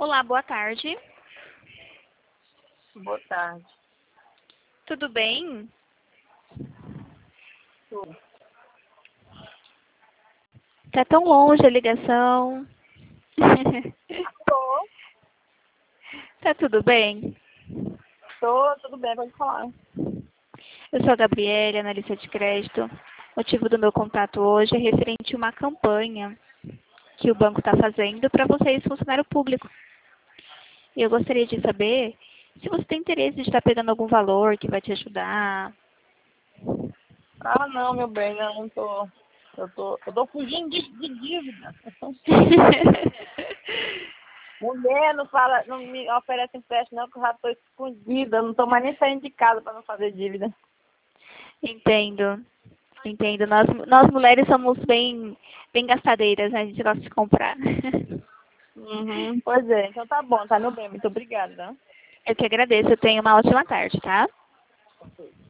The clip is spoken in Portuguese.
Olá, boa tarde. Boa tarde. Tudo bem? Tudo. Tá tão longe a ligação. Tô, Tá tudo bem? tudo bem, pode falar. Eu sou a Gabriela, analista de crédito. O motivo do meu contato hoje é referente a uma campanha que o banco está fazendo para vocês, funcionário público. E eu gostaria de saber se você tem interesse de estar pegando algum valor que vai te ajudar. Ah, não, meu bem, não tô. Eu tô fugindo de dívida. Mulher não fala, não me oferece empréstimo, não, que eu já tô escondida. Eu não tô mais nem saindo de casa para não fazer dívida. Entendo, entendo. Nós mulheres somos bem gastadeiras, né? A gente gosta de comprar. Uhum, pois é, então tá bom, tá, meu bem, muito obrigada. Eu que agradeço. Eu tenho uma ótima tarde, tá?